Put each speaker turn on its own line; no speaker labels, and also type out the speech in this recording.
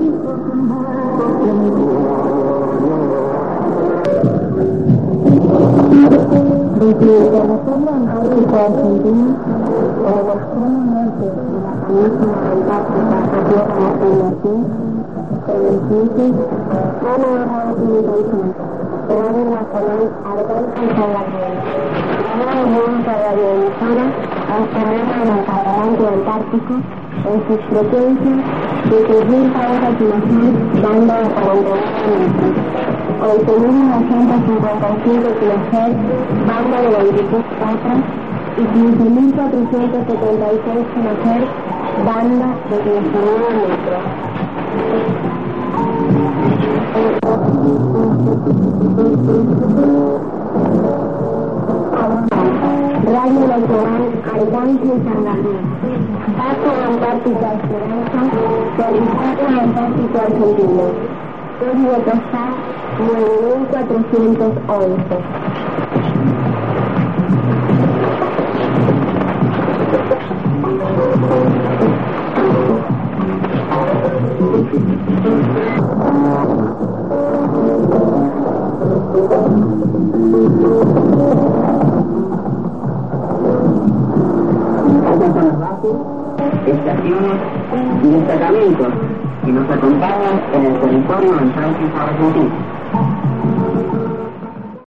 Desde la Reserva Antártica Argentina, en el extremo norte de la península antártica a tierra de Brasil, con el Chile, una hora de comunicación, radio nacional Argonza y Salvador. Una alianza radioemisora al programa del Parlamento Antártico en sus frecuencias de 3.000 pausas y banda de 49 metros. 11.955 kHz, banda de 26 4 y 15.476 kHz, banda de 19 metros. Radio Nacional Arganza y Salvador. Paso Antártica Esperanza, Territorio Antártico Argentino. Código postal 9411.
Estas son las bases, estaciones y destacamentos que nos acompañan en el territorio antártico argentino.